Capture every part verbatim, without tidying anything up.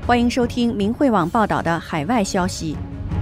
欢迎收听明慧网报道的海外消息。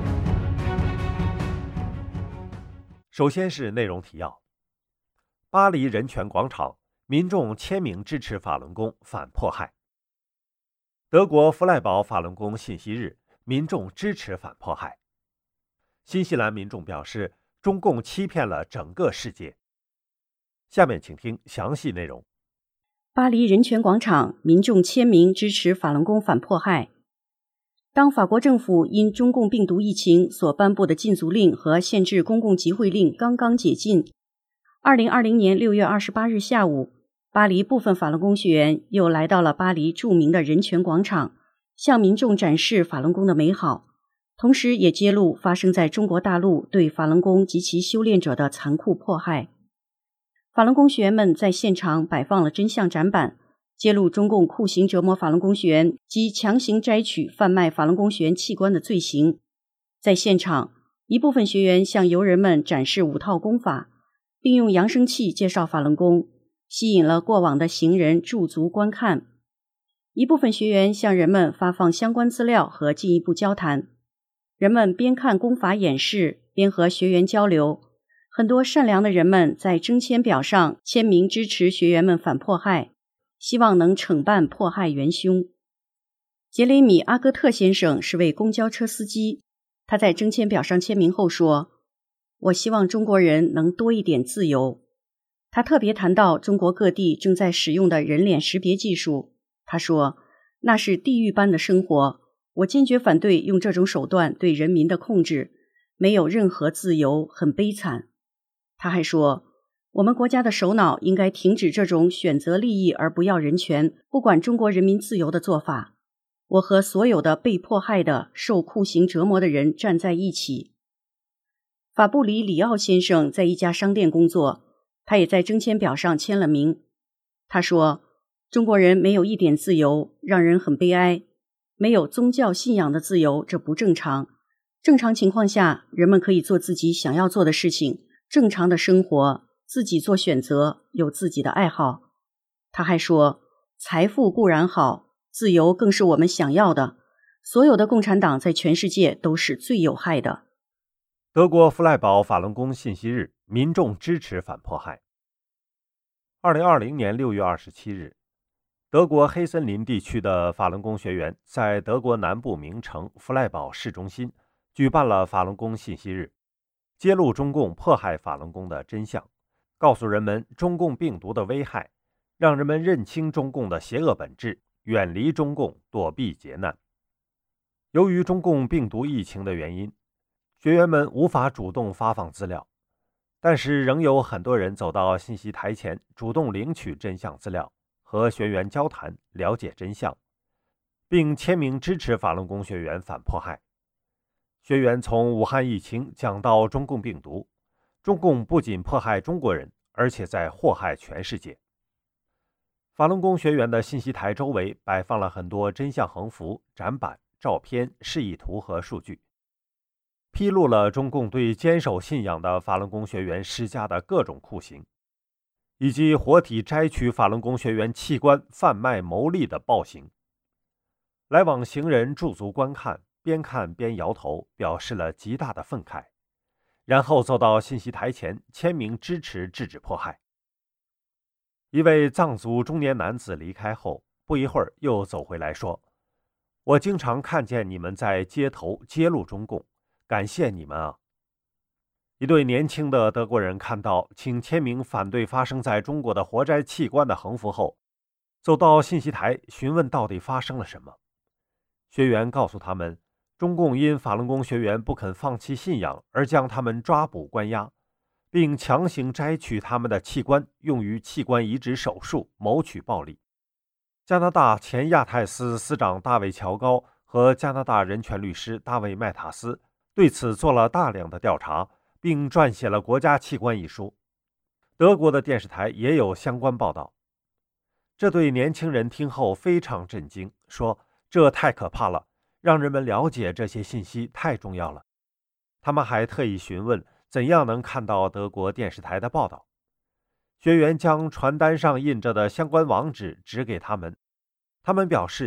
首先是内容提要：巴黎人权广场，民众签名支持法轮功反迫害。德国弗赖堡法轮功信息日，民众支持反迫害。新西兰民众表示，中共欺骗了整个世界。下面请听详细内容。 巴黎人权广场，民众签名支持法轮功反迫害。当法国政府因中共病毒疫情所颁布的禁足令和限制公共集会令刚刚解禁，二零二零年六月二十八日下午，巴黎部分法轮功学员又来到了巴黎著名的人权广场，向民众展示法轮功的美好，同时也揭露发生在中国大陆对法轮功及其修炼者的残酷迫害。法轮功学员们在现场摆放了真相展板，揭露中共酷刑折磨法轮功学员及强行摘取、贩卖法轮功学员器官的罪行。在现场，一部分学员向游人们展示五套功法，并用扬声器介绍法轮功，吸引了过往的行人驻足观看。一部分学员向人们发放相关资料和进一步交谈，人们边看功法演示，边和学员交流。很多善良的人们在征签表上签名支持学员们反迫害，希望能惩办迫害元凶。杰雷米·阿戈特先生是位公交车司机，他在征签表上签名后说：“我希望中国人能多一点自由。”他特别谈到中国各地正在使用的人脸识别技术，他说：“那是地狱般的生活，我坚决反对用这种手段对人民的控制，没有任何自由，很悲惨。”他还说，我们国家的首脑应该停止这种选择利益而不要人权、不管中国人民自由的做法。我和所有的被迫害的、受酷刑折磨的人站在一起。法布里里奥先生在一家商店工作，他也在征签表上签了名。他说，中国人没有一点自由，让人很悲哀。没有宗教信仰的自由，这不正常。正常情况下，人们可以做自己想要做的事情，正常的生活，自己做选择，有自己的爱好。他还说，财富固然好，自由更是我们想要的。所有的共产党在全世界都是最有害的。 德国弗赖堡法轮功信息日，民众支持反迫害。二零二零年六月二十七日，德国黑森林地区的法轮功学员在德国南部名城弗赖堡市中心举办了法轮功信息日，揭露中共迫害法轮功的真相，告诉人们中共病毒的危害，让人们认清中共的邪恶本质，远离中共，躲避劫难。由于中共病毒疫情的原因，学员们无法主动发放资料，但是仍有很多人走到信息台前，主动领取真相资料，和学员交谈，了解真相，并签名支持法轮功学员反迫害。学员从武汉疫情讲到中共病毒，中共不仅迫害中国人，而且在祸害全世界。法轮功学员的信息台周围摆放了很多真相横幅、展板、照片、示意图和数据，披露了中共对坚守信仰的法轮功学员施加的各种酷刑，以及活体摘取法轮功学员器官贩卖牟利的暴行。来往行人驻足观看，边看边摇头，表示了极大的愤慨，然后走到信息台前签名支持制止迫害。一位藏族中年男子离开后，不一会儿又走回来说：“我经常看见你们在街头揭露中共，感谢你们啊。”一对年轻的德国人看到请签名反对发生在中国的活摘器官的横幅后，走到信息台询问到底发生了什么。学员告诉他们，中共因法轮功学员不肯放弃信仰而将他们抓捕关押，并强行摘取他们的器官用于器官移植手术，谋取暴利。加拿大前亚太司司长大卫·乔高和加拿大人权律师大卫·麦塔斯对此做了大量的调查，并撰写了《国家器官》一书。德国的电视台也有相关报道。这对年轻人听后非常震惊，说：“这太可怕了，让人们了解这些信息太重要了。”他们还特意询问怎样能看到德国电视台的报道。学员将传单上印着的相关网址指给他们，他们表示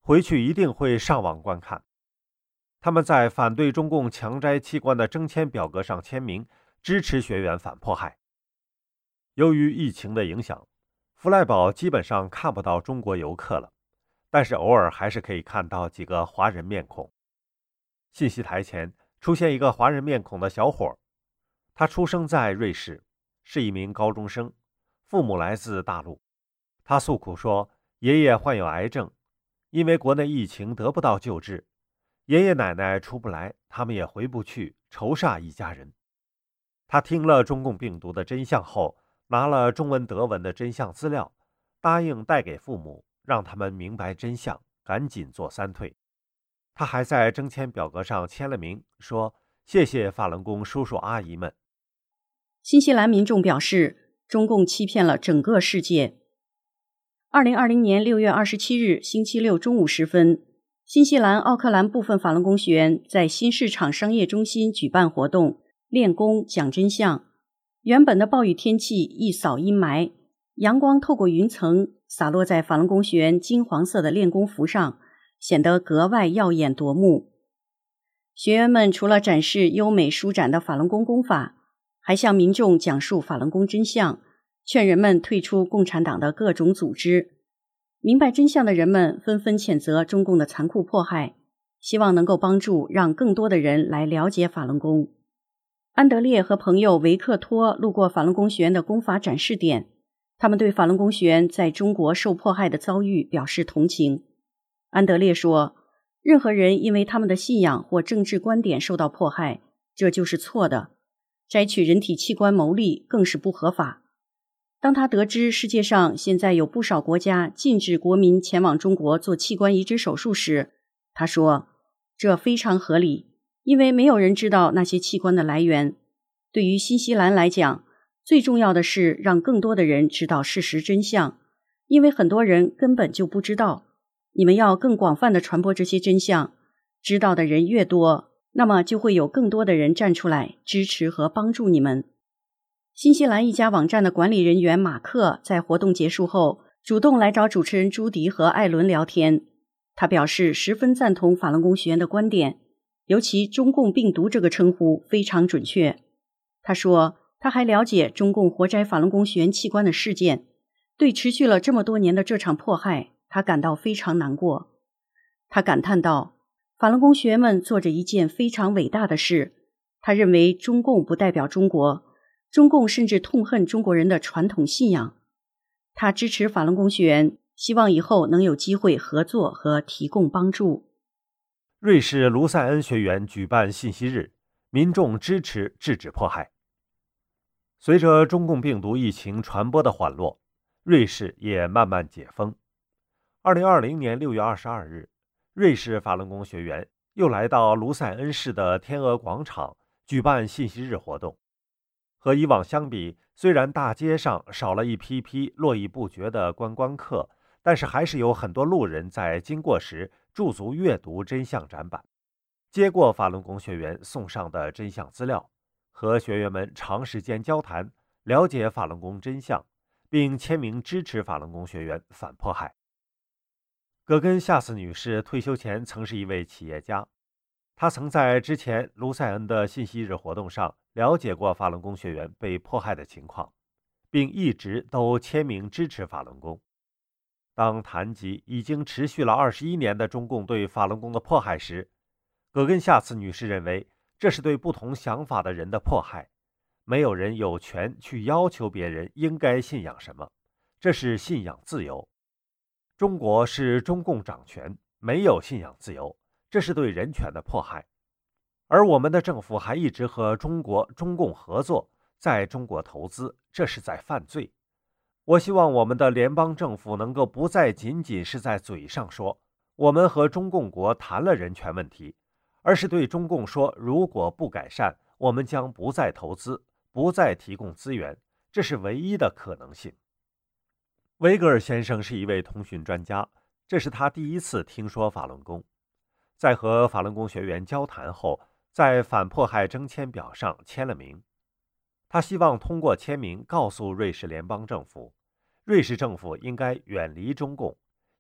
回去一定会上网观看。他们在反对中共强摘器官的征签表格上签名，支持学员反迫害。由于疫情的影响，弗赖堡基本上看不到中国游客了，但是偶尔还是可以看到几个华人面孔。信息台前出现一个华人面孔的小伙，他出生在瑞士，是一名高中生，父母来自大陆。他诉苦说，爷爷患有癌症，因为国内疫情得不到救治，爷爷奶奶出不来，他们也回不去，愁煞一家人。他听了中共病毒的真相后，拿了中文德文的真相资料，答应带给父母，让他们明白真相，赶紧做三退。他还在征签表格上签了名，说谢谢法轮功叔叔阿姨们。 新西兰民众表示，中共欺骗了整个世界。二零二零年六月二十七日星期六中午时分，新西兰奥克兰部分法轮功学员在新市场商业中心举办活动，练功讲真相。原本的暴雨天气一扫阴霾，阳光透过云层洒落在法轮功学员金黄色的练功服上，显得格外耀眼夺目。学员们除了展示优美舒展的法轮功功法，还向民众讲述法轮功真相，劝人们退出共产党的各种组织。明白真相的人们纷纷谴责中共的残酷迫害，希望能够帮助让更多的人来了解法轮功。安德烈和朋友维克托路过法轮功学员的功法展示点，他们对法轮功学员在中国受迫害的遭遇表示同情。安德烈说，任何人因为他们的信仰或政治观点受到迫害，这就是错的。摘取人体器官牟利更是不合法。当他得知世界上现在有不少国家禁止国民前往中国做器官移植手术时，他说，这非常合理，因为没有人知道那些器官的来源。对于新西兰来讲，最重要的是让更多的人知道事实真相，因为很多人根本就不知道。你们要更广泛地传播这些真相，知道的人越多，那么就会有更多的人站出来支持和帮助你们。新西兰一家网站的管理人员马克在活动结束后主动来找主持人朱迪和艾伦聊天，他表示十分赞同法轮功学员的观点，尤其中共病毒这个称呼非常准确。他说，他还了解中共活摘法轮功学员器官的事件，对持续了这么多年的这场迫害，他感到非常难过。他感叹道，法轮功学员们做着一件非常伟大的事。他认为中共不代表中国，中共甚至痛恨中国人的传统信仰。他支持法轮功学员，希望以后能有机会合作和提供帮助。 瑞士卢塞恩学院举办信息日，民众支持制止迫害。随着中共病毒疫情传播的缓落，瑞士也慢慢解封。二零二零年六月二十二日，瑞士法轮功学员又来到卢塞恩市的天鹅广场举办信息日活动。和以往相比，虽然大街上少了一批批络绎不绝的观光客，但是还是有很多路人在经过时驻足阅读真相展板，接过法轮功学员送上的真相资料，和学员们长时间交谈，了解法轮功真相，并签名支持法轮功学员反迫害。葛根夏斯女士退休前曾是一位企业家，她曾在之前卢塞恩的信息日活动上了解过法轮功学员被迫害的情况，并一直都签名支持法轮功。当谈及已经持续了二十一年的中共对法轮功的迫害时，葛根夏斯女士认为这是对不同想法的人的迫害，没有人有权去要求别人应该信仰什么，这是信仰自由。中国是中共掌权，没有信仰自由，这是对人权的迫害。而我们的政府还一直和中国中共合作，在中国投资，这是在犯罪。我希望我们的联邦政府能够不再仅仅是在嘴上说我们和中共国谈了人权问题，而是对中共说，如果不改善，我们将不再投资，不再提供资源，这是唯一的可能性。维格尔先生是一位通讯专家，这是他第一次听说法轮功。在和法轮功学员交谈后，在反迫害征签表上签了名。他希望通过签名告诉瑞士联邦政府，瑞士政府应该远离中共，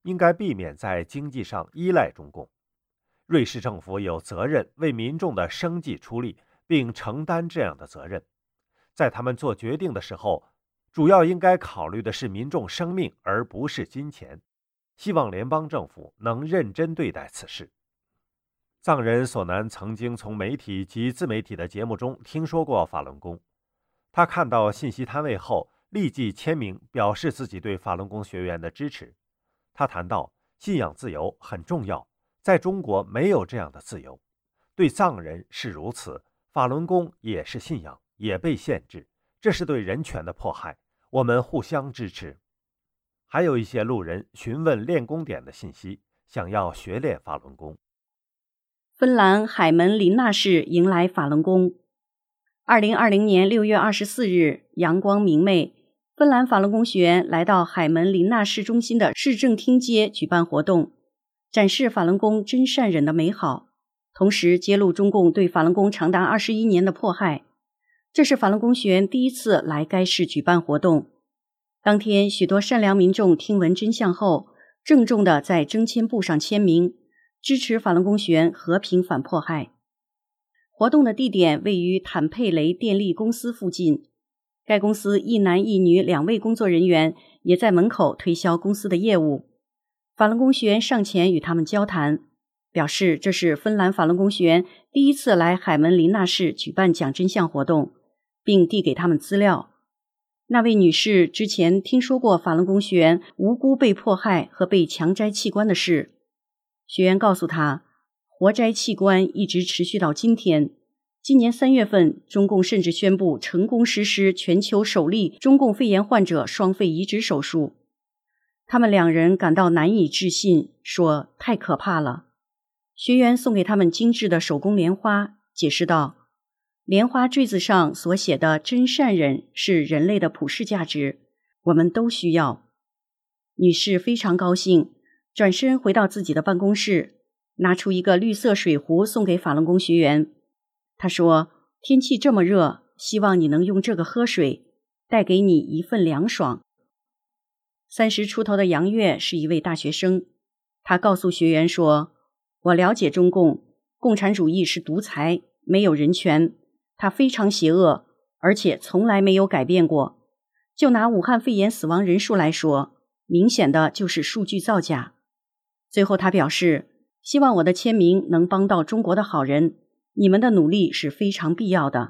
应该避免在经济上依赖中共。瑞士政府有责任为民众的生计出力，并承担这样的责任。在他们做决定的时候，主要应该考虑的是民众生命，而不是金钱。希望联邦政府能认真对待此事。藏人索南曾经从媒体及自媒体的节目中听说过法轮功，他看到信息摊位后，立即签名表示自己对法轮功学员的支持。他谈到，信仰自由很重要，在中国没有这样的自由，对藏人是如此，法轮功也是信仰，也被限制，这是对人权的迫害，我们互相支持。还有一些路人询问练功点的信息，想要学练法轮功。 芬兰海门林纳市迎来法轮功。二零二零年六月二十四日，阳光明媚，芬兰法轮功学员来到海门林纳市中心的市政厅街举办活动，展示法轮功真善忍的美好，同时揭露中共对法轮功长达二十一年的迫害。这是法轮功学员第一次来该市举办活动。当天，许多善良民众听闻真相后，郑重地在征签簿上签名，支持法轮功学员和平反迫害。活动的地点位于坦佩雷电力公司附近，该公司一男一女两位工作人员也在门口推销公司的业务。法轮功学员上前与他们交谈，表示这是芬兰法轮功学员第一次来海门林纳市举办讲真相活动，并递给他们资料。那位女士之前听说过法轮功学员无辜被迫害和被强摘器官的事。学员告诉她，活摘器官一直持续到今天。今年三月份，中共甚至宣布成功实施全球首例中共肺炎患者双肺移植手术。他们两人感到难以置信，说太可怕了。学员送给他们精致的手工莲花，解释道，莲花坠子上所写的真善忍是人类的普世价值，我们都需要。女士非常高兴，转身回到自己的办公室，拿出一个绿色水壶送给法轮功学员。她说，天气这么热，希望你能用这个喝水，带给你一份凉爽。三十出头的杨月是一位大学生，他告诉学员说，我了解中共，共产主义是独裁，没有人权，它非常邪恶，而且从来没有改变过。就拿武汉肺炎死亡人数来说，明显的就是数据造假。最后他表示，希望我的签名能帮到中国的好人，你们的努力是非常必要的。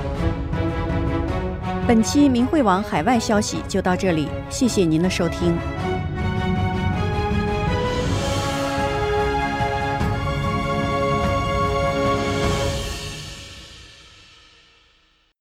本期明慧网海外消息就到这里，谢谢您的收听。